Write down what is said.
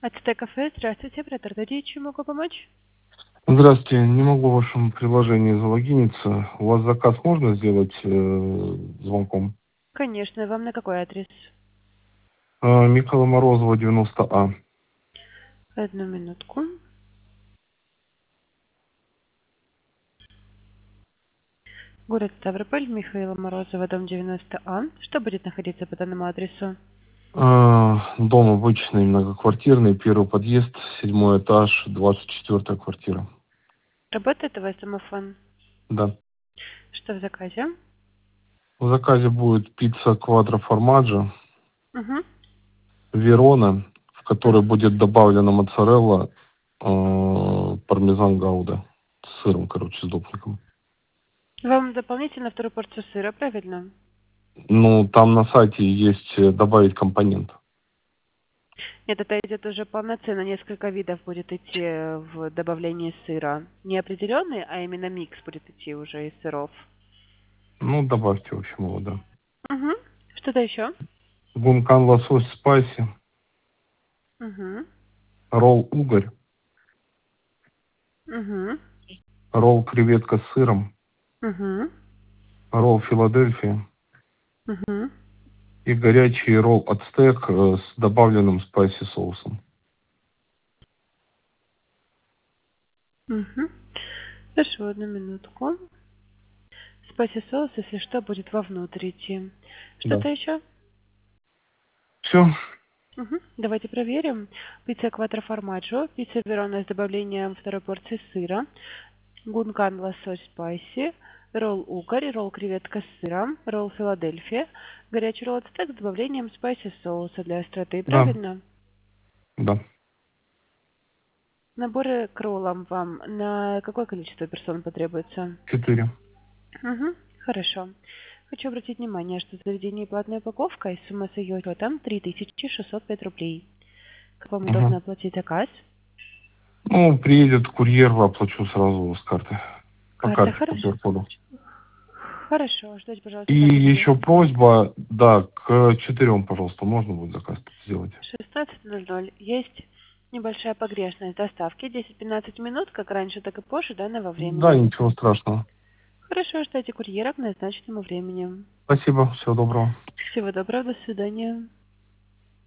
АЦТ кафе, здравствуйте, оператор Дадич, чем могу помочь? Здравствуйте, не могу в вашем приложении залогиниться. У вас заказ можно сделать звонком? Конечно, вам на какой адрес? Михаила Морозова, 90А. Одну минутку. Город Ставрополь, Михаила Морозова, дом 90А. Что будет находиться по данному адресу? Дом обычный, многоквартирный, первый подъезд, 7 этаж, 24 квартира. Работает у вас домофон? Да. Что в заказе? В заказе будет пицца квадро формаджо, Угу. Верона, в которой будет добавлена моцарелла, пармезан гауда. С сыром, короче, с допником. Вам дополнительно вторую порцию сыра, правильно? Ну, там на сайте есть добавить компонент. Нет, это идет уже полноценно, несколько видов будет идти в добавлении сыра. Не определенный, а именно микс будет идти уже из сыров. Ну, добавьте, в общем, его, да. Угу. Что-то еще? Гункан лосось спайси, Угу. ролл угорь, Угу. ролл креветка с сыром, Угу. ролл Филадельфия Угу. и горячий ролл ацтек с добавленным спайси соусом. Угу. Хорошо, одну минутку. Спайси соус, если что, будет вовнутрь идти. Да. Что-то еще? Все. Угу. Давайте проверим. Пицца кватро формаджо, пицца верона с добавлением второй порции сыра, гункан лосось спайси, ролл угорь, ролл креветка с сыром, ролл Филадельфия, горячий ролл ацтек с добавлением спайси соуса для остроты, Да. правильно? Да. Наборы к роллам вам на какое количество персон потребуется? 4. Угу, хорошо. Хочу обратить внимание, что в заведении платная упаковка и сумма с ее учетом 3605 рублей. Как вам удобно Угу. оплатить заказ? Ну, приедет курьер, оплачу сразу с карты. По Карта, карте, по хорошо. QR-коду. Хорошо, ждите, И пожалуйста, карты еще клиента. просьба, да, к 4, пожалуйста, можно будет заказ сделать? 16:00. Есть небольшая погрешность доставки. 10-15 минут, как раньше, так и позже данного Да, времени. ничего страшного. Хорошо, ждите курьера к назначенному времени. Спасибо, всего доброго. Всего доброго, до свидания.